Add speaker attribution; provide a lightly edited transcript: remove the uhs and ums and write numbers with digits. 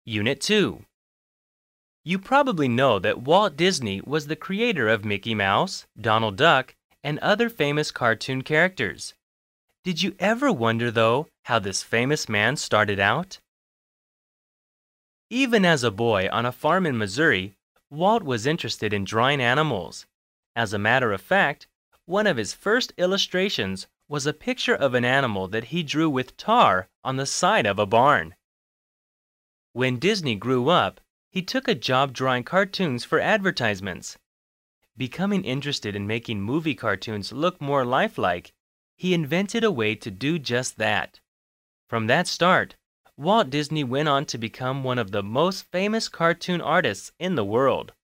Speaker 1: Unit 2. You probably know that Walt Disney was the creator of Mickey Mouse, Donald Duck, and other famous cartoon characters. Did you ever wonder, though, how this famous man started out? Even as a boy on a farm in Missouri, Walt was interested in drawing animals. As a matter of fact, one of his first illustrations was a picture of an animal that he drew with tar on the side of a barn. When Disney grew up, he took a job drawing cartoons for advertisements. Becoming interested in making movie cartoons look more lifelike, he invented a way to do just that. From that start, Walt Disney went on to become one of the most famous cartoon artists in the world.